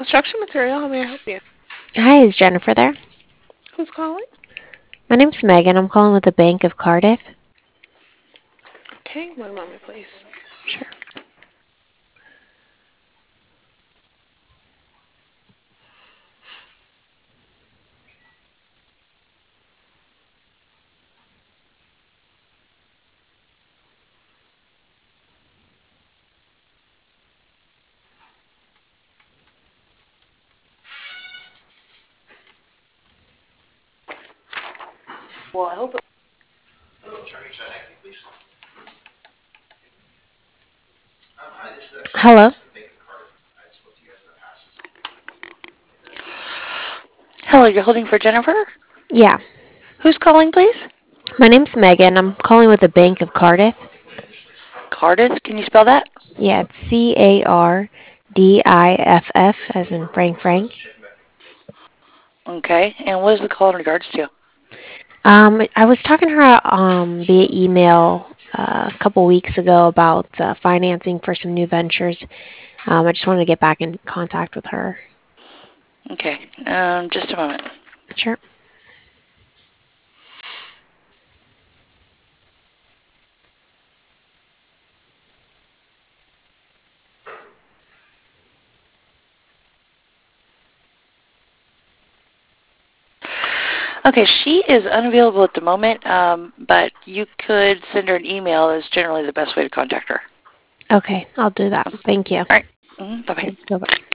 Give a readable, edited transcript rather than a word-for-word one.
Construction material. How may I help you? Hi, is Jennifer there? Who's calling? My name's Megan. I'm calling with the Bank of Cardiff. Okay, one moment, please. Sure. Well, I hope. Hello? Hello, you're holding for Jennifer? Yeah. Who's calling, please? My name's Megan. I'm calling with the Bank of Cardiff. Cardiff. Can you spell that? Yeah, it's Cardiff, as in Frank. Okay. And what is the call in regards to? I was talking to her via email a couple weeks ago about financing for some new ventures. I just wanted to get back in contact with her. Okay. Just a moment. Sure. Okay, she is unavailable at the moment, but you could send her an email. Is generally the best way to contact her. Okay, I'll do that. Thank you. All right. Bye bye. Bye-bye.